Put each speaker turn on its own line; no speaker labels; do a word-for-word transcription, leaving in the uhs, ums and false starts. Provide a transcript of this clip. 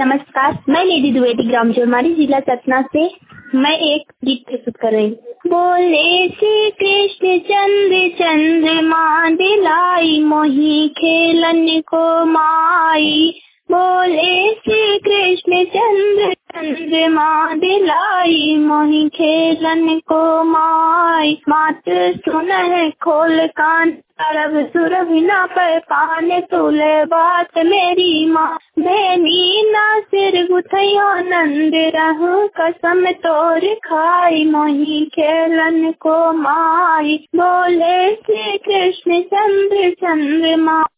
नमस्कार, मैं lady Dwivedi gram जोरमारी जिला सतना से मैं एक गीत प्रस्तुत कर रही हूँ। बोले श्री कृष्ण चंद्र चंद्रमा दिलाई मोही खेलन को माई। बोले श्री कृष्ण चंद्र चंद्रमा दिलाई मोही खेलन को माई। मात सुन है खोल कान अरब सुरभ न पर पाने तुले बात मेरी माँ। बेनी ना सिर गुथयो नंद रहूं कसम तोर खाई मोही खेलन को माई। बोले श्री कृष्ण चंद्र चंद्रमा।